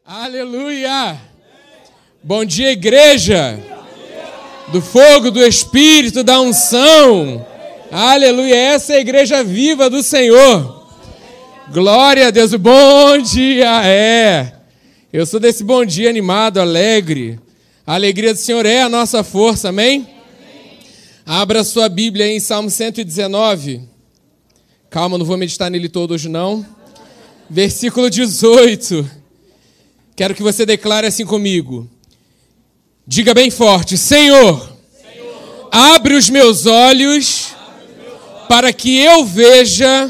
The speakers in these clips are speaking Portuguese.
Aleluia! Bom dia, igreja! Do fogo, do Espírito, da unção. Aleluia! Essa é a igreja viva do Senhor. Glória a Deus! Bom dia! Eu sou desse bom dia animado, alegre. A alegria do Senhor é a nossa força, amém? Abra sua Bíblia em Salmo 119. Calma, não vou meditar nele todo hoje não. Versículo 18. Quero que você declare assim comigo. Diga bem forte: Senhor, abre os meus olhos para que eu veja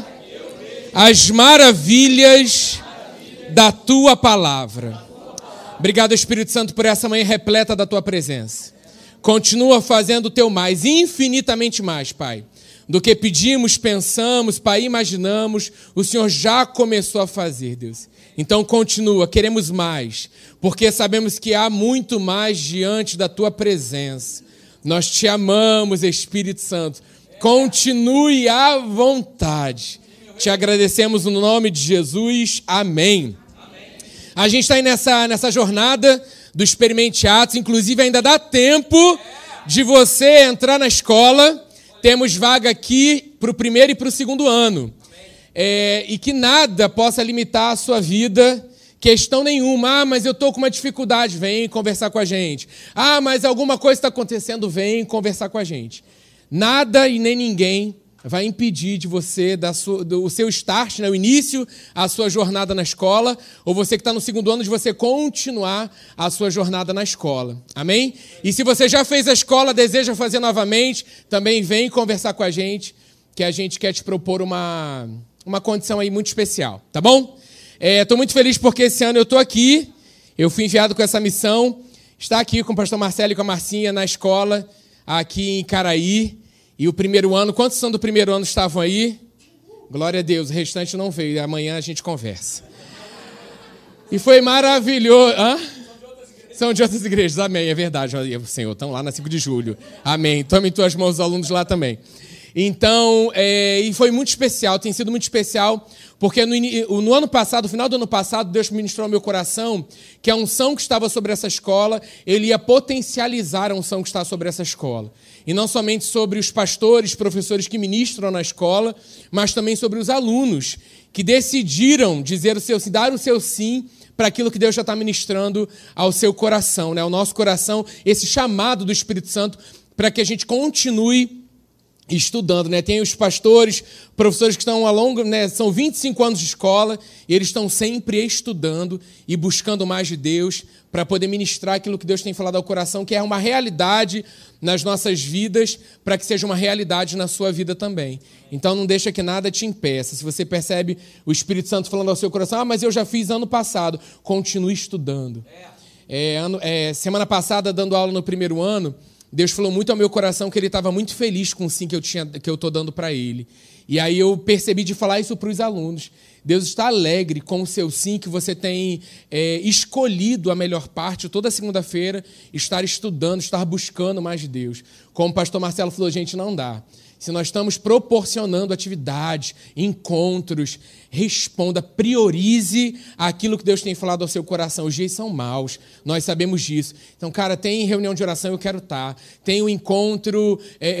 as maravilhas da Tua palavra. Obrigado, Espírito Santo, por essa manhã repleta da Tua presença. Continua fazendo o Teu mais, infinitamente mais, Pai, do que pedimos, pensamos, Pai, imaginamos. O Senhor já começou a fazer, Deus. Então continua, queremos mais, porque sabemos que há muito mais diante da Tua presença. Nós Te amamos, Espírito Santo. Continue à vontade. Te agradecemos no nome de Jesus. Amém. A gente está aí nessa jornada do Experimente Atos. Inclusive ainda dá tempo de você entrar na escola. Temos vaga aqui para o primeiro e para o segundo ano. E que nada possa limitar a sua vida, questão nenhuma. Mas eu estou com uma dificuldade, vem conversar com a gente. Mas alguma coisa está acontecendo, vem conversar com a gente. Nada e nem ninguém vai impedir de você, do seu start, o início, a sua jornada na escola, ou você que está no segundo ano, de você continuar a sua jornada na escola. Amém? E se você já fez a escola, deseja fazer novamente, também vem conversar com a gente, que a gente quer te propor uma condição aí muito especial, tá bom? Estou muito feliz porque esse ano eu estou aqui, eu fui enviado com essa missão, estar aqui com o pastor Marcelo e com a Marcinha na escola, aqui em Caraí. E o primeiro ano, quantos são do primeiro ano estavam aí? Glória a Deus, o restante não veio, amanhã a gente conversa. E foi maravilhoso. São de outras igrejas, amém, é verdade, Senhor, estão lá na 5 de julho. Amém, tome em tuas mãos os alunos lá também. Então, e foi muito especial, tem sido muito especial, porque no ano passado, no final do ano passado, Deus ministrou ao meu coração que a unção que estava sobre essa escola, Ele ia potencializar a unção que está sobre essa escola. E não somente sobre os pastores, professores que ministram na escola, mas também sobre os alunos que decidiram dizer dar o seu sim para aquilo que Deus já está ministrando ao seu coração, né? Ao nosso coração, esse chamado do Espírito Santo para que a gente continue estudando, né? Tem os pastores, professores que estão ao longo, né? São 25 anos de escola e eles estão sempre estudando e buscando mais de Deus para poder ministrar aquilo que Deus tem falado ao coração, que é uma realidade nas nossas vidas, para que seja uma realidade na sua vida também. Então não deixa que nada te impeça. Se você percebe o Espírito Santo falando ao seu coração, mas eu já fiz ano passado, continue estudando. Semana passada, dando aula no primeiro ano, Deus falou muito ao meu coração que Ele estava muito feliz com o sim que eu estou dando para Ele. E aí eu percebi de falar isso para os alunos. Deus está alegre com o seu sim, que você tem escolhido a melhor parte, toda segunda-feira, estar estudando, estar buscando mais de Deus. Como o pastor Marcelo falou, gente, não dá. Se nós estamos proporcionando atividades, encontros, responda, priorize aquilo que Deus tem falado ao seu coração. Os dias são maus, nós sabemos disso. Então, cara, tem reunião de oração, eu quero estar. Tem o encontro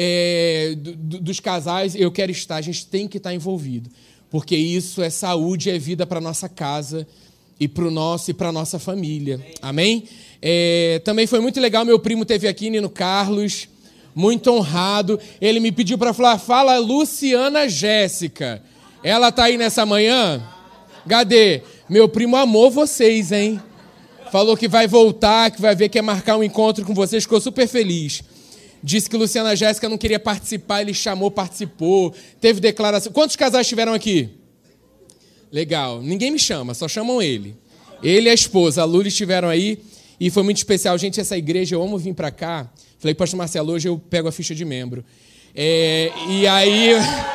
dos casais, eu quero estar. A gente tem que estar envolvido, porque isso é saúde, é vida para a nossa casa e para a nossa família. Amém? Também foi muito legal, meu primo esteve aqui, Nino Carlos, muito honrado. Ele me pediu para falar, fala Luciana Jéssica. Ela está aí nessa manhã? Gadê, meu primo amou vocês, hein? Falou que vai voltar, que vai ver, quer marcar um encontro com vocês, ficou super feliz. Disse que Luciana Jéssica não queria participar, ele chamou, participou, teve declaração. Quantos casais estiveram aqui? Legal, ninguém me chama, só chamam ele. Ele e a esposa, a Lula, estiveram aí e foi muito especial. Gente, essa igreja, eu amo vir para cá. Falei, pastor Marcelo, hoje eu pego a ficha de membro. E aí...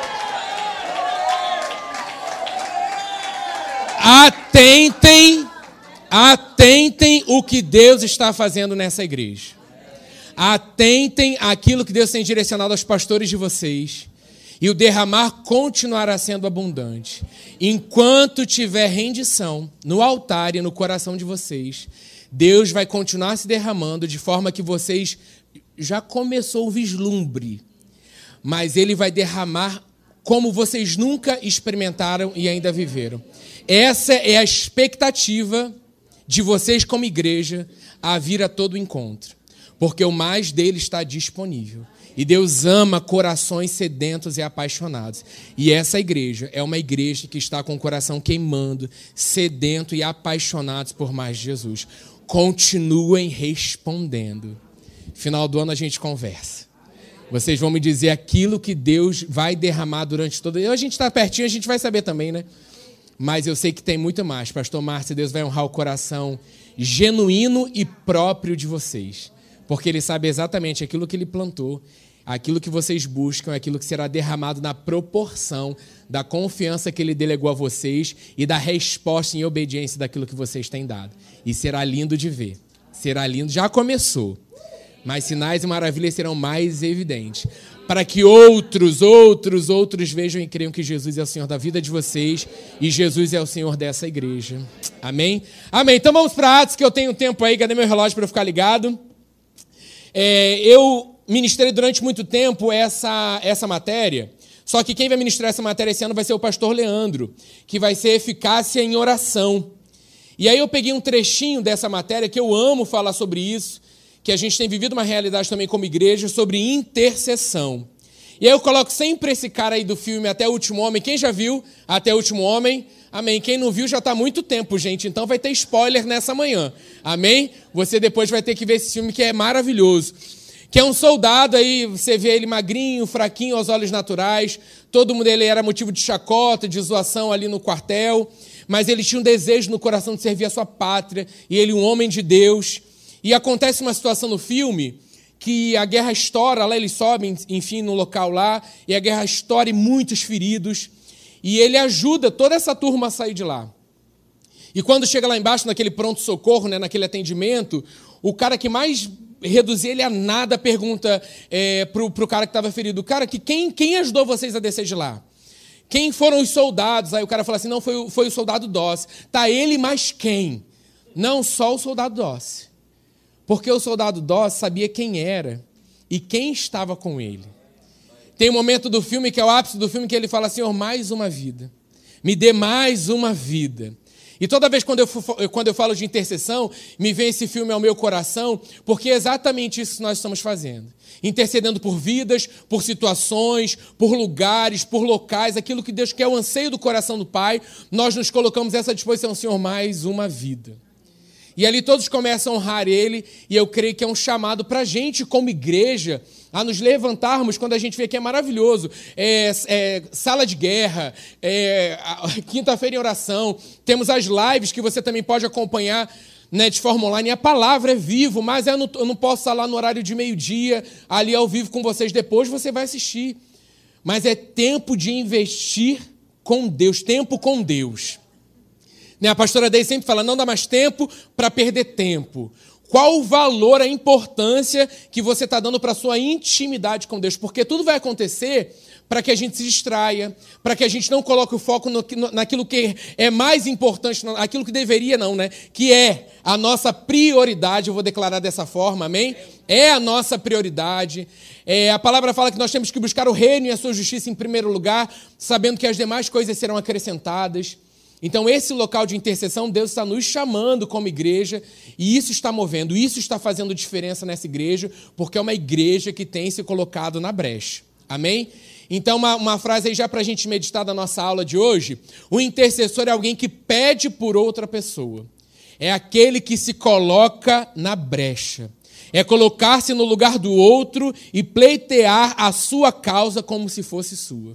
Atentem o que Deus está fazendo nessa igreja. Atentem aquilo que Deus tem direcionado aos pastores de vocês. e o derramar continuará sendo abundante. Enquanto tiver rendição no altar e no coração de vocês, Deus vai continuar se derramando de forma que vocês já começou o vislumbre, mas Ele vai derramar como vocês nunca experimentaram e ainda viveram. Essa é a expectativa de vocês como igreja a vir a todo encontro, porque o mais dele está disponível. E Deus ama corações sedentos e apaixonados. E essa igreja é uma igreja que está com o coração queimando, sedento e apaixonados por mais de Jesus. Continuem respondendo. Final do ano a gente conversa. Vocês vão me dizer aquilo que Deus vai derramar durante todo o ano. A gente está pertinho, a gente vai saber também, né? Mas eu sei que tem muito mais. Pastor Márcio, Deus vai honrar o coração genuíno e próprio de vocês. Porque Ele sabe exatamente aquilo que Ele plantou, aquilo que vocês buscam, aquilo que será derramado na proporção da confiança que Ele delegou a vocês e da resposta em obediência daquilo que vocês têm dado. E será lindo de ver. Será lindo. Já começou. Mas sinais e maravilhas serão mais evidentes. Para que outros vejam e creiam que Jesus é o Senhor da vida de vocês e Jesus é o Senhor dessa igreja. Amém? Amém. Então vamos para Atos, que eu tenho tempo aí. Cadê meu relógio para eu ficar ligado? Eu ministrei durante muito tempo essa matéria, só que quem vai ministrar essa matéria esse ano vai ser o pastor Leandro, que vai ser eficácia em oração. E aí eu peguei um trechinho dessa matéria, que eu amo falar sobre isso, que a gente tem vivido uma realidade também como igreja, sobre intercessão. E aí eu coloco sempre esse cara aí do filme Até o Último Homem. Quem já viu Até o Último Homem? Amém. Quem não viu já está há muito tempo, gente. Então vai ter spoiler nessa manhã. Amém? Você depois vai ter que ver esse filme que é maravilhoso. Que é um soldado aí, você vê ele magrinho, fraquinho aos olhos naturais. Todo mundo ele era motivo de chacota, de zoação ali no quartel. Mas ele tinha um desejo no coração de servir a sua pátria. E ele um homem de Deus. E acontece uma situação no filme que a guerra estoura, lá eles sobem, enfim, no local lá, e a guerra estoura e muitos feridos. E ele ajuda toda essa turma a sair de lá. E quando chega lá embaixo, naquele pronto-socorro, né, naquele atendimento, o cara que mais reduzia ele a nada pergunta pro cara que estava ferido, cara, quem ajudou vocês a descer de lá? Quem foram os soldados? Aí o cara fala assim, não, foi o soldado Dossi. Tá, ele mais quem? Não, só o soldado Dossi. Porque o soldado Dossi sabia quem era e quem estava com ele. Tem um momento do filme que é o ápice do filme que ele fala, Senhor, mais uma vida. Me dê mais uma vida. E toda vez quando eu falo de intercessão, me vem esse filme ao meu coração, porque é exatamente isso que nós estamos fazendo. Intercedendo por vidas, por situações, por lugares, por locais, aquilo que Deus quer, o anseio do coração do Pai, nós nos colocamos a essa disposição, Senhor, mais uma vida. E ali todos começam a honrar Ele, e eu creio que é um chamado para a gente, como igreja, a nos levantarmos quando a gente vê que é maravilhoso. Sala de guerra, quinta-feira em oração, temos as lives que você também pode acompanhar, né, de forma online. E a palavra é vivo, mas eu não posso estar lá no horário de meio-dia, ali ao vivo com vocês, depois você vai assistir. Mas é tempo de investir com Deus, tempo com Deus. A pastora Deise sempre fala, não dá mais tempo para perder tempo. Qual o valor, a importância que você está dando para a sua intimidade com Deus? Porque tudo vai acontecer para que a gente se distraia, para que a gente não coloque o foco naquilo que é mais importante, aquilo que deveria não, né? Que é a nossa prioridade, eu vou declarar dessa forma, amém? É a nossa prioridade. A palavra fala que nós temos que buscar o reino e a sua justiça em primeiro lugar, sabendo que as demais coisas serão acrescentadas. Então, esse local de intercessão, Deus está nos chamando como igreja, e isso está movendo, isso está fazendo diferença nessa igreja, porque é uma igreja que tem se colocado na brecha. Amém? Então, uma frase aí já para a gente meditar da nossa aula de hoje. O intercessor é alguém que pede por outra pessoa. É aquele que se coloca na brecha. É colocar-se no lugar do outro e pleitear a sua causa como se fosse sua.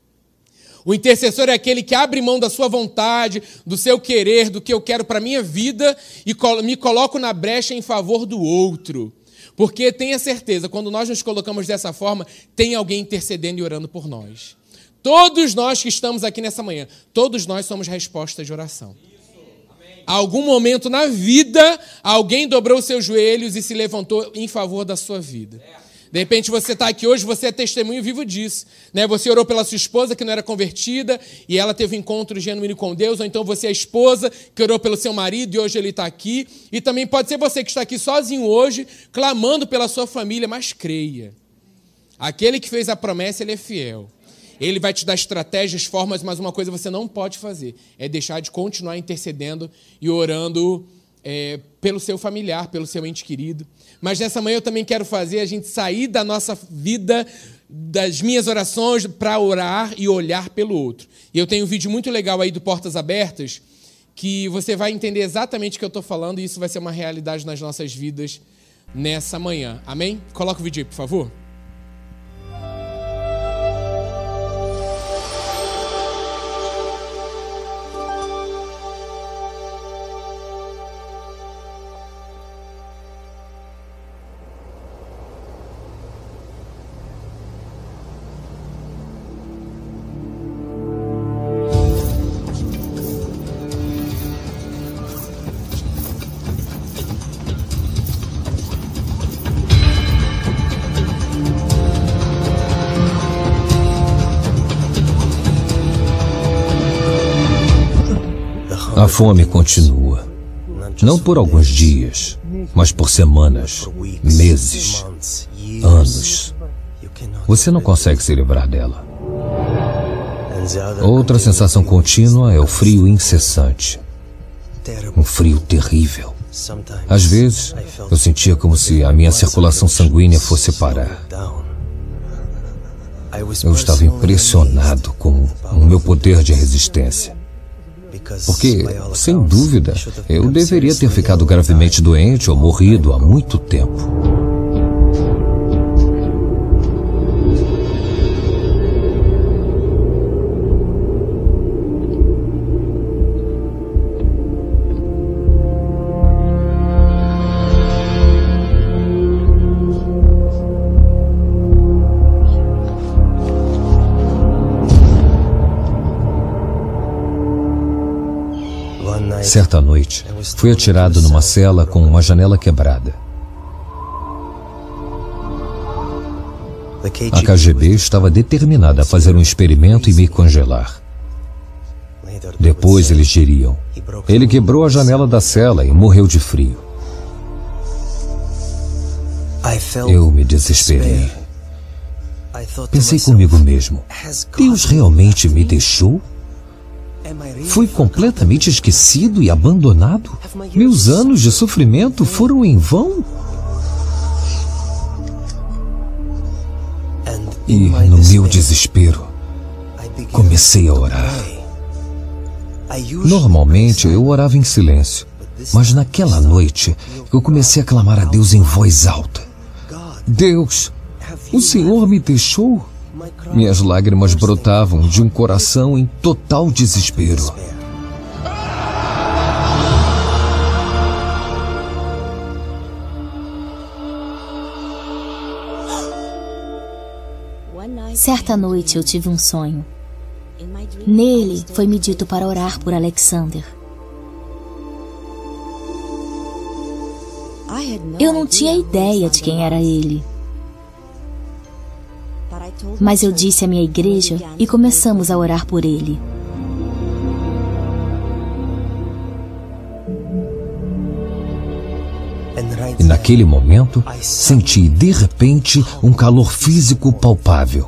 O intercessor é aquele que abre mão da sua vontade, do seu querer, do que eu quero para a minha vida e me coloco na brecha em favor do outro. Porque tenha certeza, quando nós nos colocamos dessa forma, tem alguém intercedendo e orando por nós. Todos nós que estamos aqui nessa manhã, todos nós somos respostas de oração. Algum momento na vida, alguém dobrou os seus joelhos e se levantou em favor da sua vida. De repente você está aqui hoje, você é testemunho vivo disso, né? Você orou pela sua esposa que não era convertida e ela teve um encontro genuíno com Deus, ou então você é a esposa que orou pelo seu marido e hoje ele está aqui. E também pode ser você que está aqui sozinho hoje, clamando pela sua família, mas creia. Aquele que fez a promessa, ele é fiel. Ele vai te dar estratégias, formas, mas uma coisa você não pode fazer, é deixar de continuar intercedendo e orando pelo seu familiar, pelo seu ente querido. Mas nessa manhã eu também quero fazer a gente sair da nossa vida, das minhas orações, para orar e olhar pelo outro. E eu tenho um vídeo muito legal aí do Portas Abertas, que você vai entender exatamente o que eu estou falando, e isso vai ser uma realidade nas nossas vidas nessa manhã. Amém? Coloca o vídeo aí, por favor. A fome continua, não por alguns dias, mas por semanas, meses, anos. Você não consegue se livrar dela. Outra sensação contínua é o frio incessante. Um frio terrível. Às vezes, eu sentia como se a minha circulação sanguínea fosse parar. Eu estava impressionado com o meu poder de resistência. Porque, sem dúvida, eu deveria ter ficado gravemente doente ou morrido há muito tempo. Certa noite, fui atirado numa cela com uma janela quebrada. A KGB estava determinada a fazer um experimento e me congelar. Depois eles diriam: ele quebrou a janela da cela e morreu de frio. Eu me desesperei. Pensei comigo mesmo: Deus realmente me deixou? Fui completamente esquecido e abandonado? Meus anos de sofrimento foram em vão? E, no meu desespero, comecei a orar. Normalmente, eu orava em silêncio, mas naquela noite, eu comecei a clamar a Deus em voz alta. Deus, o Senhor me deixou? Minhas lágrimas brotavam de um coração em total desespero. Certa noite eu tive um sonho. Nele foi-me dito para orar por Alexander. Eu não tinha ideia de quem era ele. Mas eu disse à minha igreja e começamos a orar por ele. E naquele momento, senti de repente um calor físico palpável.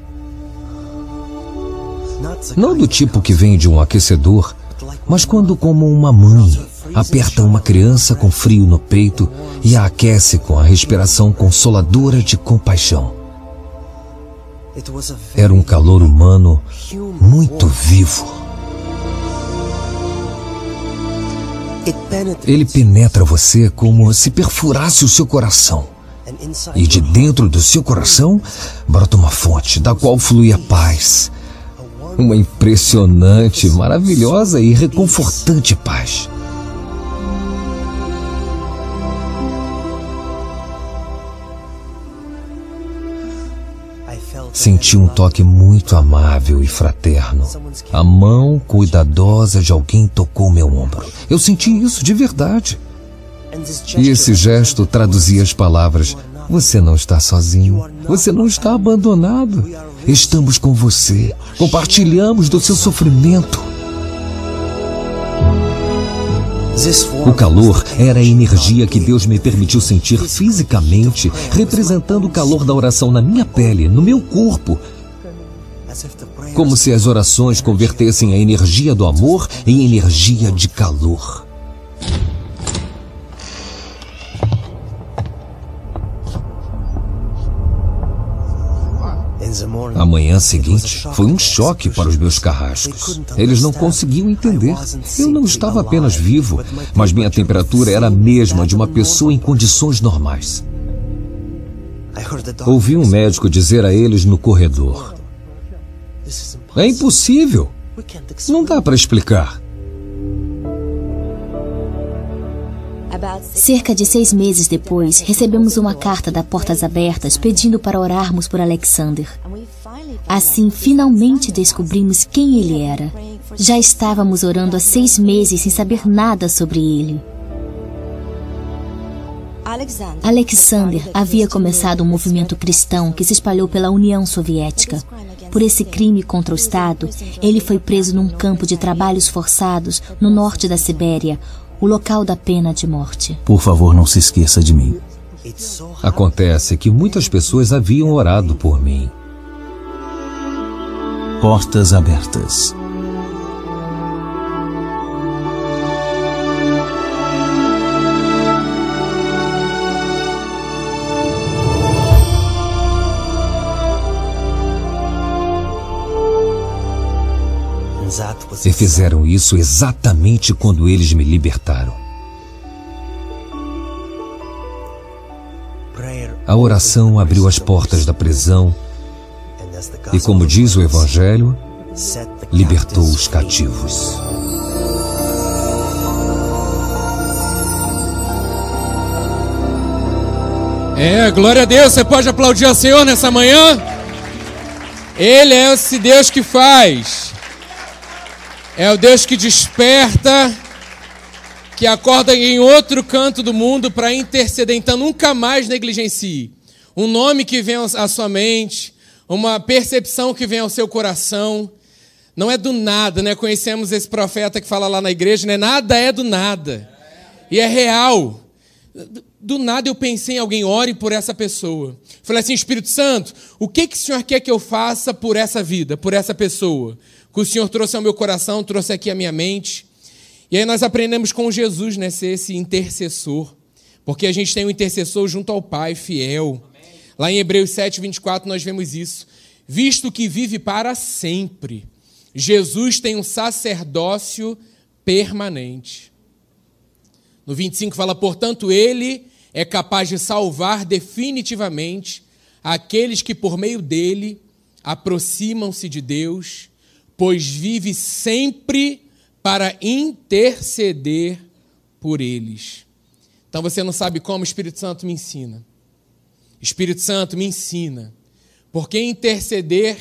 Não do tipo que vem de um aquecedor, mas quando, como uma mãe, aperta uma criança com frio no peito e a aquece com a respiração consoladora de compaixão. Era um calor humano muito vivo. Ele penetra você como se perfurasse o seu coração. E de dentro do seu coração brota uma fonte da qual flui a paz. Uma impressionante, maravilhosa e reconfortante paz. Senti um toque muito amável e fraterno. A mão cuidadosa de alguém tocou meu ombro. Eu senti isso de verdade. E esse gesto traduzia as palavras: Você não está sozinho. Você não está abandonado. Estamos com você. Compartilhamos do seu sofrimento. O calor era a energia que Deus me permitiu sentir fisicamente, representando o calor da oração na minha pele, no meu corpo. Como se as orações convertessem a energia do amor em energia de calor. A manhã seguinte foi um choque para os meus carrascos. Eles não conseguiam entender. Eu não estava apenas vivo, mas minha temperatura era a mesma de uma pessoa em condições normais. Ouvi um médico dizer a eles no corredor: é impossível. Não dá para explicar. Cerca de 6 meses depois, recebemos uma carta da Portas Abertas pedindo para orarmos por Alexander. Assim, finalmente descobrimos quem ele era. Já estávamos orando há 6 meses sem saber nada sobre ele. Alexander havia começado um movimento cristão que se espalhou pela União Soviética. Por esse crime contra o Estado, ele foi preso num campo de trabalhos forçados no norte da Sibéria, o local da pena de morte. Por favor, não se esqueça de mim. Acontece que muitas pessoas haviam orado por mim. Portas abertas. E fizeram isso exatamente quando eles me libertaram. A oração abriu as portas da prisão e, como diz o Evangelho, libertou os cativos. Glória a Deus. Você pode aplaudir ao Senhor nessa manhã? Ele é esse Deus que faz. É o Deus que desperta, que acorda em outro canto do mundo para interceder. Então nunca mais negligencie. Um nome que vem à sua mente, uma percepção que vem ao seu coração. Não é do nada, né? Conhecemos esse profeta que fala lá na igreja, né? Nada é do nada. E é real. Do nada eu pensei em alguém, ore por essa pessoa. Falei assim: Espírito Santo, o que o Senhor quer que eu faça por essa vida, por essa pessoa? Que o Senhor trouxe ao meu coração, trouxe aqui à minha mente. E aí nós aprendemos com Jesus, né, ser esse intercessor. Porque a gente tem um intercessor junto ao Pai, fiel. Amém. Lá em Hebreus 7:24 nós vemos isso. Visto que vive para sempre, Jesus tem um sacerdócio permanente. No 25 fala: portanto, ele é capaz de salvar definitivamente aqueles que por meio dele aproximam-se de Deus, pois vive sempre para interceder por eles. Então você não sabe como? O Espírito Santo me ensina. Espírito Santo me ensina. Porque interceder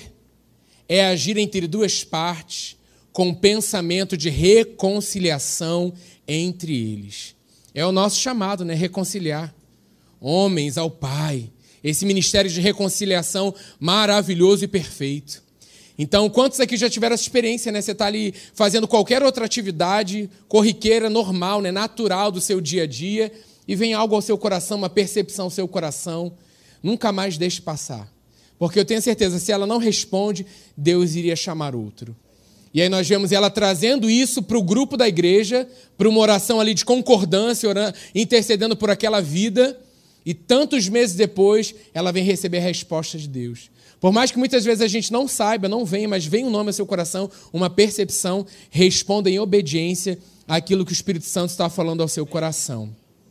é agir entre duas partes com pensamento de reconciliação entre eles. É o nosso chamado, né? Reconciliar homens ao Pai. Esse ministério de reconciliação maravilhoso e perfeito. Então, quantos aqui já tiveram essa experiência, né? Você está ali fazendo qualquer outra atividade corriqueira, normal, né? Natural do seu dia a dia, e vem algo ao seu coração, uma percepção ao seu coração. Nunca mais deixe passar. Porque eu tenho certeza, se ela não responde, Deus iria chamar outro. E aí nós vemos ela trazendo isso para o grupo da igreja, para uma oração ali de concordância, orando, intercedendo por aquela vida, e tantos meses depois, ela vem receber a resposta de Deus. Por mais que muitas vezes a gente não saiba, não venha, mas vem um nome ao seu coração, uma percepção, responda em obediência àquilo que o Espírito Santo está falando ao seu coração.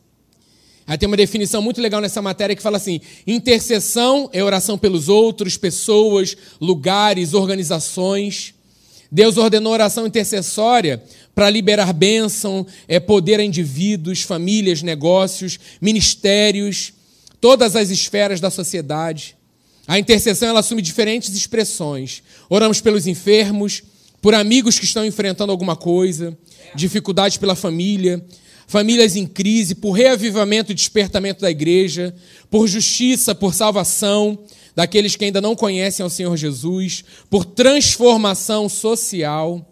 Aí tem uma definição muito legal nessa matéria que fala assim: intercessão é oração pelos outros, pessoas, lugares, organizações. Deus ordenou oração intercessória para liberar bênção, poder a indivíduos, famílias, negócios, ministérios, todas as esferas da sociedade. A intercessão ela assume diferentes expressões. Oramos pelos enfermos, por amigos que estão enfrentando alguma coisa, dificuldades pela família. famílias em crise, por reavivamento e despertamento da igreja, por justiça, por salvação daqueles que ainda não conhecem ao Senhor Jesus, por transformação social.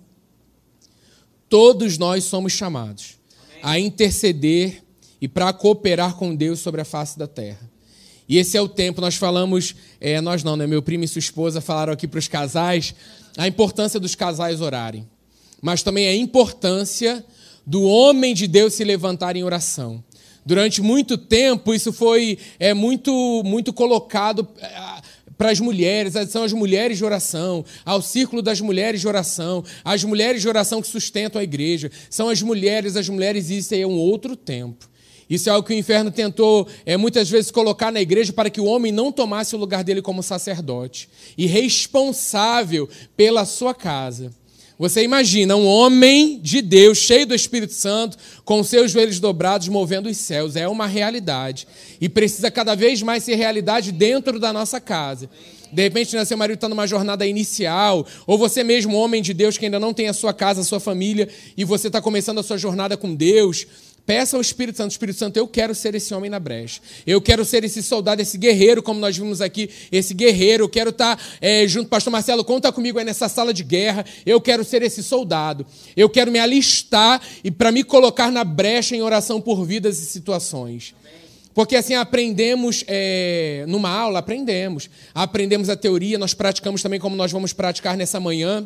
Todos nós somos chamados a interceder e para cooperar com Deus sobre a face da terra. E esse é o tempo, nós falamos, nós não, né? Meu primo e sua esposa falaram aqui para os casais, a importância dos casais orarem, mas também a importância do homem de Deus se levantar em oração. Durante muito tempo, isso foi muito colocado para as mulheres, são as mulheres de oração, ao círculo das mulheres de oração, as mulheres de oração que sustentam a igreja, são as mulheres, isso aí é um outro tempo. Isso é algo que o inferno tentou muitas vezes colocar na igreja para que o homem não tomasse o lugar dele como sacerdote e responsável pela sua casa. Você imagina um homem de Deus, cheio do Espírito Santo, com seus joelhos dobrados, movendo os céus. É uma realidade. E precisa cada vez mais ser realidade dentro da nossa casa. De repente, seu marido está numa jornada inicial, ou você mesmo, homem de Deus, que ainda não tem a sua casa, a sua família, e você está começando a sua jornada com Deus. Peça ao Espírito Santo, eu quero ser esse homem na brecha. Eu quero ser esse soldado, esse guerreiro, como nós vimos aqui, esse guerreiro. Eu quero estar junto, pastor Marcelo, conta comigo aí nessa sala de guerra. Eu quero ser esse soldado. Eu quero me alistar e para me colocar na brecha em oração por vidas e situações. Porque assim aprendemos, numa aula, aprendemos a teoria, nós praticamos também como nós vamos praticar nessa manhã.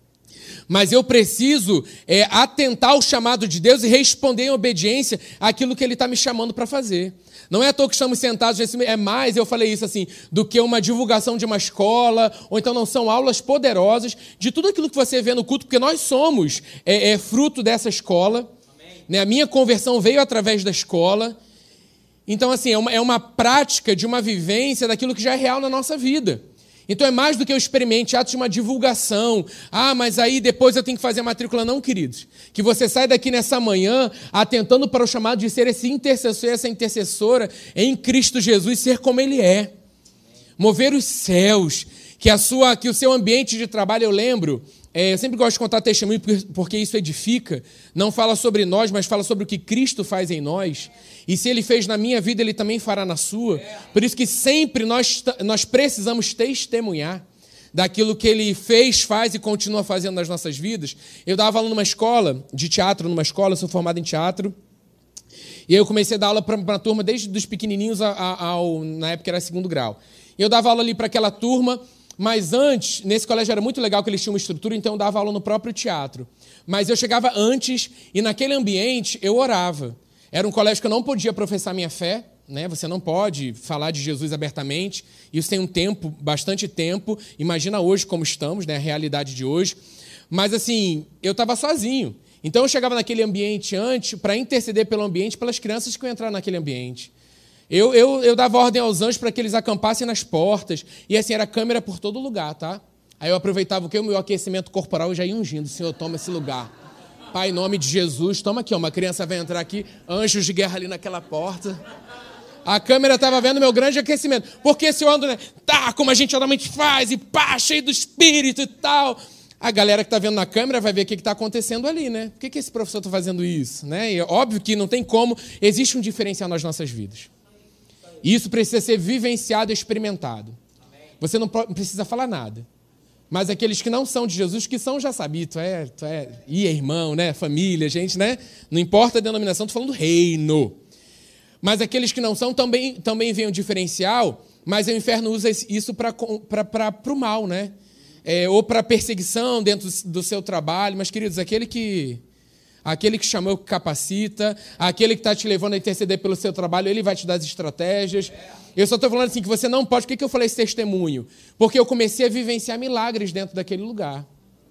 Mas eu preciso atentar ao chamado de Deus e responder em obediência àquilo que Ele está me chamando para fazer. Não é à toa que estamos sentados nesse... É mais, eu falei isso assim, do que uma divulgação de uma escola, ou então não são aulas poderosas de tudo aquilo que você vê no culto, porque nós somos fruto dessa escola. Né? A minha conversão veio através da escola. Então, assim, é uma prática de uma vivência daquilo que já é real na nossa vida. Então é mais do que eu experimente, atos de uma divulgação. Mas aí depois eu tenho que fazer a matrícula. Não, queridos. Que você sai daqui nessa manhã atentando para o chamado de ser esse intercessor, essa intercessora em Cristo Jesus, ser como Ele é. Mover os céus. Que o seu ambiente de trabalho, eu lembro, eu sempre gosto de contar testemunho porque isso edifica. Não fala sobre nós, mas fala sobre o que Cristo faz em nós. E se Ele fez na minha vida, Ele também fará na sua. Por isso que sempre nós precisamos testemunhar daquilo que Ele fez, faz e continua fazendo nas nossas vidas. Eu dava aula numa escola de teatro, eu sou formado em teatro. E eu comecei a dar aula para uma turma desde os pequenininhos na época era 2º grau. E eu dava aula ali para aquela turma, mas antes, nesse colégio era muito legal que eles tinham uma estrutura, então eu dava aula no próprio teatro. Mas eu chegava antes e naquele ambiente eu orava. Era um colégio que eu não podia professar minha fé, né? Você não pode falar de Jesus abertamente. Isso tem um tempo, bastante tempo. Imagina hoje como estamos, né? A realidade de hoje. Mas assim, eu estava sozinho. Então eu chegava naquele ambiente antes para interceder pelo ambiente, pelas crianças que iam entrar naquele ambiente. Eu dava ordem aos anjos para que eles acampassem nas portas. E assim, era câmera por todo lugar, tá? Aí eu aproveitava o meu aquecimento corporal e já ia ungindo. Senhor, toma esse lugar. Pai, em nome de Jesus, toma aqui, uma criança vai entrar aqui, anjos de guerra ali naquela porta. A câmera estava vendo meu grande aquecimento. Porque se eu ando, né, como a gente geralmente faz, e pá, cheio do Espírito e tal. A galera que está vendo na câmera vai ver o que está acontecendo ali, né? Por que esse professor está fazendo isso? Né? E é óbvio que não tem como, existe um diferencial nas nossas vidas. E isso precisa ser vivenciado e experimentado. Você não precisa falar nada. Mas aqueles que não são de Jesus, que são, já sabia, tu é irmão, né? Família, gente, né? Não importa a denominação, estou falando reino. Mas aqueles que não são também veem um diferencial, mas o inferno usa isso para o mal, né? Ou para perseguição dentro do seu trabalho. Mas, queridos, aquele que chamou, que capacita, aquele que está te levando a interceder pelo seu trabalho, ele vai te dar as estratégias. Eu só estou falando assim que você não pode. Por que eu falei esse testemunho? Porque eu comecei a vivenciar milagres dentro daquele lugar.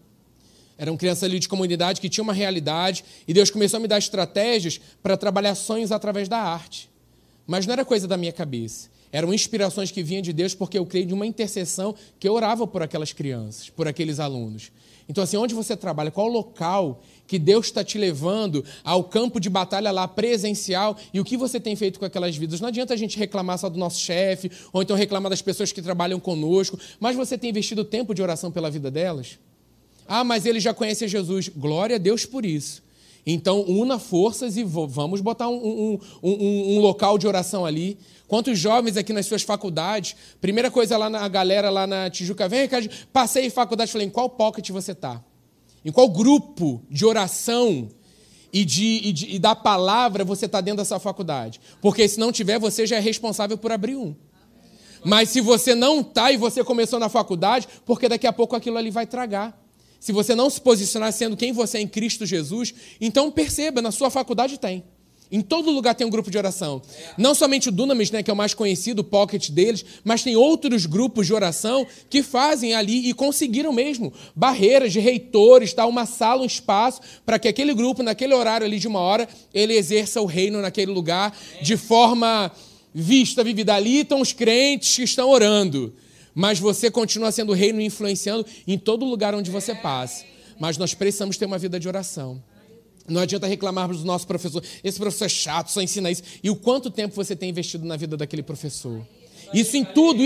Eram crianças ali de comunidade que tinham uma realidade e Deus começou a me dar estratégias para trabalhar sonhos através da arte. Mas não era coisa da minha cabeça. Eram inspirações que vinham de Deus porque eu creio de uma intercessão que eu orava por aquelas crianças, por aqueles alunos. Então, assim, onde você trabalha, qual o local que Deus está te levando ao campo de batalha lá presencial e o que você tem feito com aquelas vidas? Não adianta a gente reclamar só do nosso chefe ou então reclamar das pessoas que trabalham conosco, mas você tem investido tempo de oração pela vida delas? Mas eles já conhecem Jesus. Glória a Deus por isso. Então, una forças e vamos botar um local de oração ali. Quantos jovens aqui nas suas faculdades, primeira coisa lá na galera, lá na Tijuca, vem cá, passei em faculdade, falei, em qual pocket você está? Em qual grupo de oração e da palavra você está dentro dessa faculdade? Porque se não tiver, você já é responsável por abrir um. Mas se você não está e você começou na faculdade, porque daqui a pouco aquilo ali vai tragar. Se você não se posicionar sendo quem você é em Cristo Jesus, então perceba, na sua faculdade tem. Em todo lugar tem um grupo de oração. Não somente o Dunamis, né, que é o mais conhecido, o pocket deles, mas tem outros grupos de oração que fazem ali e conseguiram mesmo barreiras de reitores, tá, uma sala, um espaço, para que aquele grupo, naquele horário ali de 1 hora, ele exerça o reino naquele lugar de forma vista, vivida. Ali estão os crentes que estão orando, mas você continua sendo o reino influenciando em todo lugar onde você passa. Mas nós precisamos ter uma vida de oração. Não adianta reclamarmos do nosso professor. Esse professor é chato, só ensina isso. E o quanto tempo você tem investido na vida daquele professor? Isso em tudo.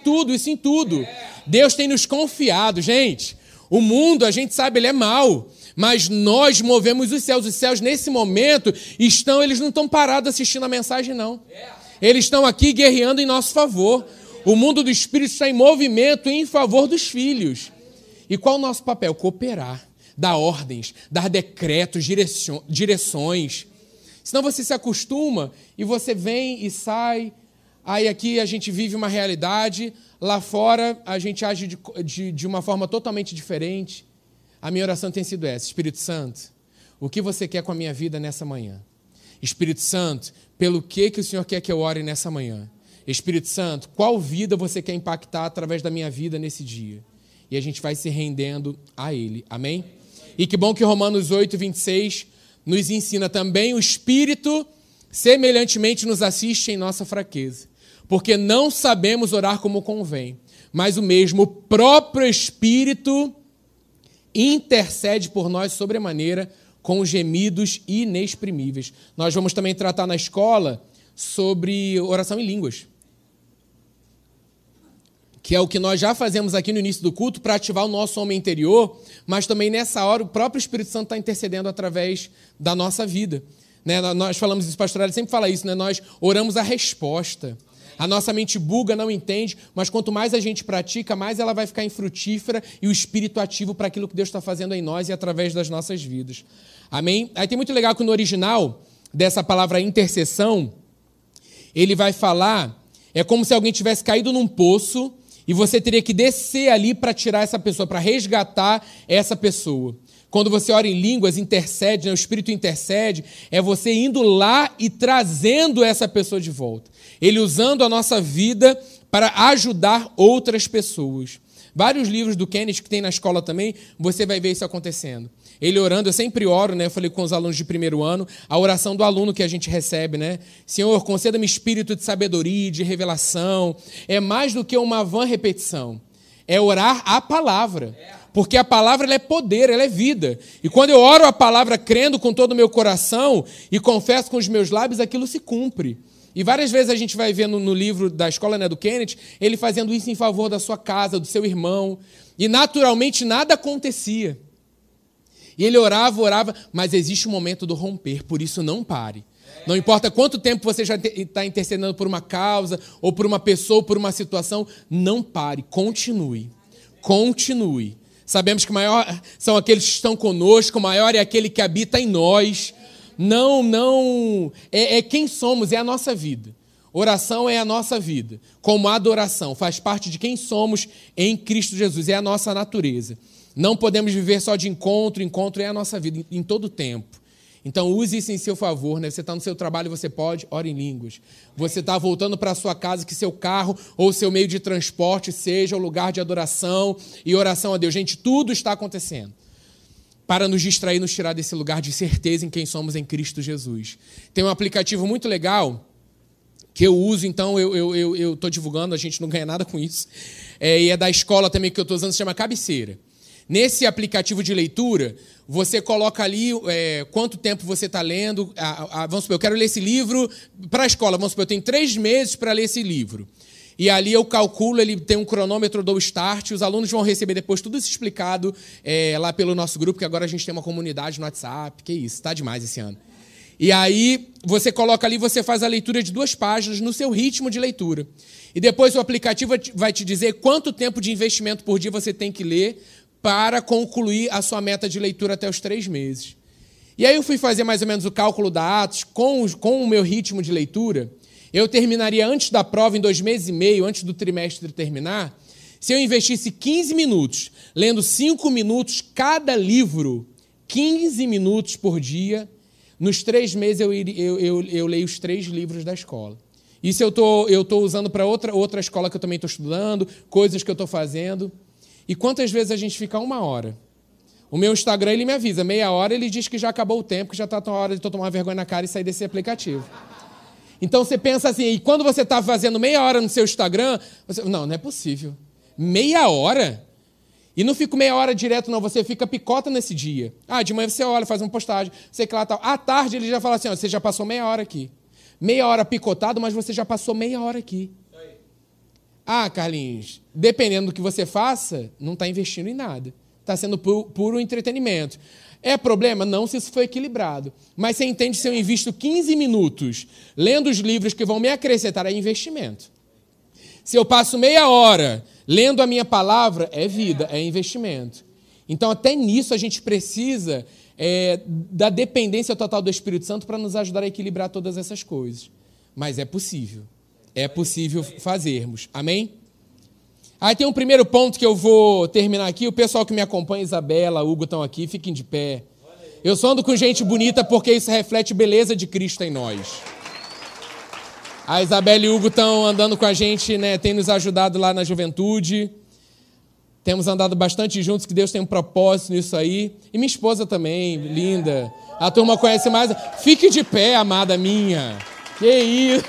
Deus tem nos confiado, gente. O mundo, a gente sabe, ele é mau. Mas nós movemos os céus. Os céus, nesse momento, eles não estão parados assistindo a mensagem, não. Eles estão aqui guerreando em nosso favor. O mundo do Espírito está em movimento em favor dos filhos. E qual o nosso papel? Cooperar. Dar ordens, dar decretos, direções. Senão você se acostuma e você vem e sai. Aí aqui a gente vive uma realidade, lá fora a gente age de uma forma totalmente diferente. A minha oração tem sido essa: Espírito Santo, o que você quer com a minha vida nessa manhã? Espírito Santo, pelo que o Senhor quer que eu ore nessa manhã? Espírito Santo, qual vida você quer impactar através da minha vida nesse dia? E a gente vai se rendendo a Ele. Amém? E que bom que Romanos 8, 26 nos ensina também: o Espírito semelhantemente nos assiste em nossa fraqueza, porque não sabemos orar como convém, mas o mesmo próprio Espírito intercede por nós sobremaneira com gemidos inexprimíveis. Nós vamos também tratar na escola sobre oração em línguas, que é o que nós já fazemos aqui no início do culto para ativar o nosso homem interior, mas também nessa hora o próprio Espírito Santo está intercedendo através da nossa vida. Né? Nós falamos isso, pastor, ele sempre fala isso, né? Nós oramos a resposta. A nossa mente buga, não entende, mas quanto mais a gente pratica, mais ela vai ficar infrutífera e o Espírito ativo para aquilo que Deus está fazendo em nós e através das nossas vidas. Amém? Aí tem muito legal que no original dessa palavra intercessão, ele vai falar, é como se alguém tivesse caído num poço e você teria que descer ali para tirar essa pessoa, para resgatar essa pessoa. Quando você ora em línguas, intercede, né? O Espírito intercede, é você indo lá e trazendo essa pessoa de volta. Ele usando a nossa vida para ajudar outras pessoas. Vários livros do Kenneth que tem na escola também, você vai ver isso acontecendo. Ele orando, eu sempre oro, né? Eu falei com os alunos de primeiro ano, a oração do aluno que a gente recebe, né? Senhor, conceda-me espírito de sabedoria, de revelação. É mais do que uma vã repetição. É orar a palavra. Porque a palavra ela é poder, ela é vida. E quando eu oro a palavra crendo com todo o meu coração e confesso com os meus lábios, aquilo se cumpre. E várias vezes a gente vai ver no livro da escola, né, do Kenneth, ele fazendo isso em favor da sua casa, do seu irmão. E naturalmente nada acontecia. E ele orava, mas existe um momento do romper, por isso não pare. Não importa quanto tempo você já está intercedendo por uma causa, ou por uma pessoa, ou por uma situação, não pare, continue. Continue. Sabemos que maior são aqueles que estão conosco, maior é aquele que habita em nós. É quem somos, é a nossa vida. Oração é a nossa vida, como adoração, faz parte de quem somos em Cristo Jesus, é a nossa natureza. Não podemos viver só de encontro é a nossa vida, em todo o tempo. Então use isso em seu favor, né? Você está no seu trabalho, você pode, ore em línguas. Você está voltando para a sua casa, que seu carro ou seu meio de transporte seja o lugar de adoração e oração a Deus. Gente, tudo está acontecendo para nos distrair, nos tirar desse lugar de certeza em quem somos em Cristo Jesus. Tem um aplicativo muito legal que eu uso, então eu estou divulgando, a gente não ganha nada com isso. E é da escola também que eu estou usando, se chama Cabeceira. Nesse aplicativo de leitura, você coloca ali quanto tempo você está lendo. Vamos supor, eu quero ler esse livro para a escola. Vamos supor, eu tenho 3 meses para ler esse livro. E ali eu calculo, ele tem um cronômetro, do start, os alunos vão receber depois tudo isso explicado lá pelo nosso grupo, que agora a gente tem uma comunidade no WhatsApp, que isso, tá demais esse ano. E aí você coloca ali, você faz a leitura de 2 páginas no seu ritmo de leitura. E depois o aplicativo vai te dizer quanto tempo de investimento por dia você tem que ler para concluir a sua meta de leitura até os 3 meses. E aí eu fui fazer mais ou menos o cálculo da Atos com o meu ritmo de leitura. Eu terminaria antes da prova, em 2 meses e meio, antes do trimestre terminar, se eu investisse 15 minutos, lendo 5 minutos cada livro, 15 minutos por dia, nos 3 meses eu leio os 3 livros da escola. Isso eu tô usando para outra escola que eu também estou estudando, coisas que eu estou fazendo. E quantas vezes a gente fica 1 hora? O meu Instagram, ele me avisa, meia hora, ele diz que já acabou o tempo, que já está na hora de eu tomar vergonha na cara e sair desse aplicativo. Então você pensa assim, e quando você está fazendo meia hora no seu Instagram, não é possível. Meia hora? E não fica meia hora direto, não, você fica picota nesse dia. De manhã você olha, faz uma postagem, sei que lá tal. À tarde ele já fala assim, você já passou meia hora aqui. Meia hora picotado, mas você já passou meia hora aqui. Carlinhos, dependendo do que você faça, não está investindo em nada. Está sendo puro entretenimento. É problema? Não, se isso for equilibrado. Mas você entende, se eu invisto 15 minutos lendo os livros que vão me acrescentar, é investimento. Se eu passo meia hora lendo a minha palavra, é vida, é investimento. Então, até nisso, a gente precisa da dependência total do Espírito Santo para nos ajudar a equilibrar todas essas coisas. Mas é possível. É possível fazermos. Amém? Aí tem um primeiro ponto que eu vou terminar aqui. O pessoal que me acompanha, Isabela, Hugo, estão aqui. Fiquem de pé. Eu só ando com gente bonita porque isso reflete beleza de Cristo em nós. A Isabela e o Hugo estão andando com a gente, né? Tem nos ajudado lá na juventude. Temos andado bastante juntos, que Deus tem um propósito nisso aí. E minha esposa também, linda. A turma conhece mais. Fique de pé, amada minha. Que isso!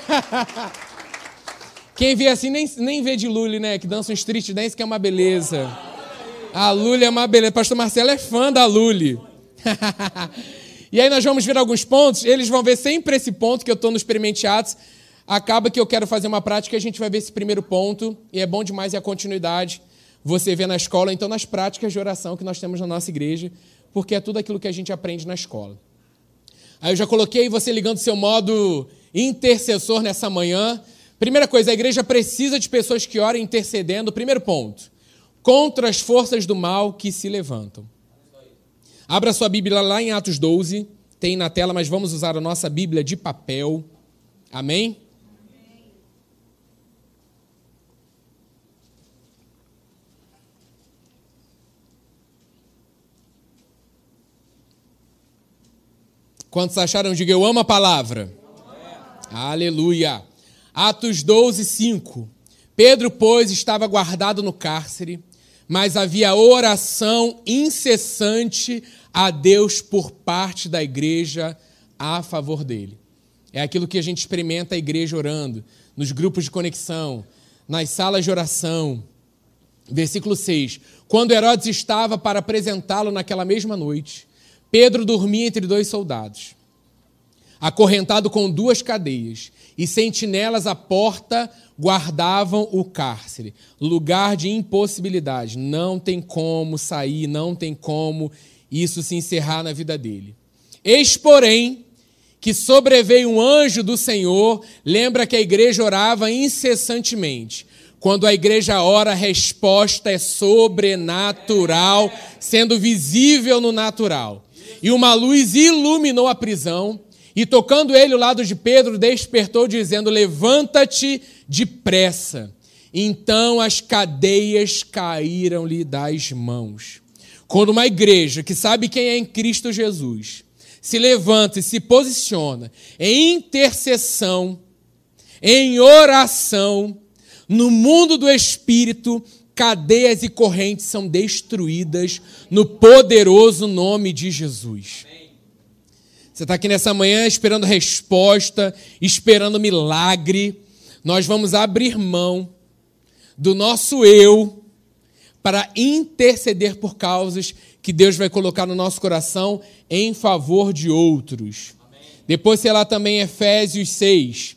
Quem vê assim nem vê de Lully, né? Que dança um street dance, que é uma beleza. A Lully é uma beleza. Pastor Marcelo é fã da Lully. E aí nós vamos ver alguns pontos. Eles vão ver sempre esse ponto que eu estou no Experimente Atos. Acaba que eu quero fazer uma prática e a gente vai ver esse primeiro ponto. E é bom demais, e a continuidade você vê na escola, então nas práticas de oração que nós temos na nossa igreja, porque é tudo aquilo que a gente aprende na escola. Aí eu já coloquei você ligando seu modo intercessor nessa manhã. Primeira coisa, a igreja precisa de pessoas que orem intercedendo. Primeiro ponto, contra as forças do mal que se levantam. Abra sua Bíblia lá em Atos 12, tem na tela, mas vamos usar a nossa Bíblia de papel. Amém? Quantos acharam? Diga, eu amo a palavra. Aleluia. Atos 12, 5. Pedro, pois, estava guardado no cárcere, mas havia oração incessante a Deus por parte da igreja a favor dele. É aquilo que a gente experimenta a igreja orando, nos grupos de conexão, nas salas de oração. Versículo 6. Quando Herodes estava para apresentá-lo naquela mesma noite, Pedro dormia entre 2 soldados, acorrentado com 2 cadeias, e sentinelas à porta guardavam o cárcere, lugar de impossibilidade. Não tem como sair, não tem como isso se encerrar na vida dele. Eis, porém, que sobreveio um anjo do Senhor. Lembra que a igreja orava incessantemente. Quando a igreja ora, a resposta é sobrenatural, sendo visível no natural. E uma luz iluminou a prisão, e tocando ele o lado de Pedro, despertou, dizendo, levanta-te depressa. Então as cadeias caíram-lhe das mãos. Quando uma igreja que sabe quem é em Cristo Jesus se levanta e se posiciona em intercessão, em oração, no mundo do Espírito, cadeias e correntes são destruídas no poderoso nome de Jesus. Você está aqui nessa manhã esperando resposta, esperando milagre. Nós vamos abrir mão do nosso eu para interceder por causas que Deus vai colocar no nosso coração em favor de outros. Amém. Depois, sei lá, também Efésios 6.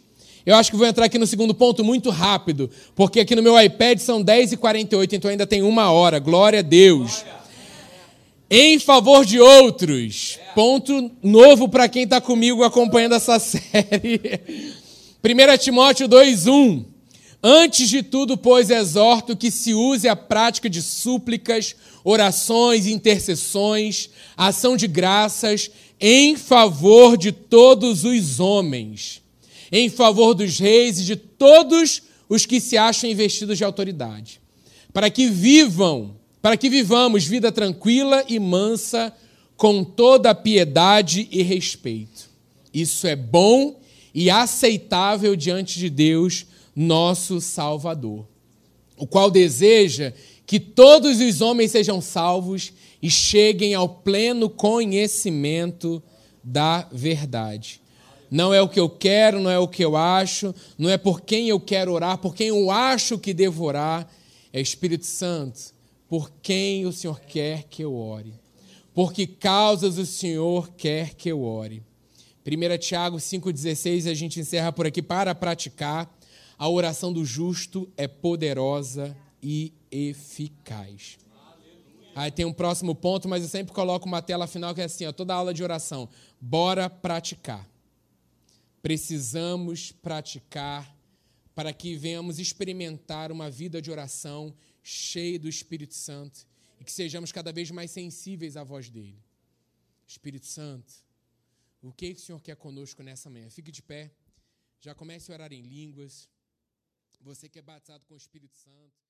Eu acho que vou entrar aqui no segundo ponto muito rápido, porque aqui no meu iPad são 10h48, então ainda tem 1 hora. Glória a Deus. Em favor de outros. Ponto novo para quem está comigo acompanhando essa série. 1 Timóteo 2:1. Antes de tudo, pois, exorto que se use a prática de súplicas, orações, intercessões, ação de graças, em favor de todos os homens, em favor dos reis e de todos os que se acham investidos de autoridade, para que vivamos vida tranquila e mansa, com toda a piedade e respeito. Isso é bom e aceitável diante de Deus, nosso Salvador, o qual deseja que todos os homens sejam salvos e cheguem ao pleno conhecimento da verdade. Não é o que eu quero, não é o que eu acho, não é por quem eu quero orar, por quem eu acho que devo orar, é Espírito Santo, por quem o Senhor quer que eu ore, por que causas o Senhor quer que eu ore. 1 Tiago 5,16, a gente encerra por aqui. Para praticar, a oração do justo é poderosa e eficaz. Aí tem um próximo ponto, mas eu sempre coloco uma tela final que é assim, toda aula de oração. Bora praticar. Precisamos praticar para que venhamos experimentar uma vida de oração cheia do Espírito Santo e que sejamos cada vez mais sensíveis à voz dele. Espírito Santo, o que o Senhor quer conosco nessa manhã? Fique de pé, já comece a orar em línguas. Você que é batizado com o Espírito Santo.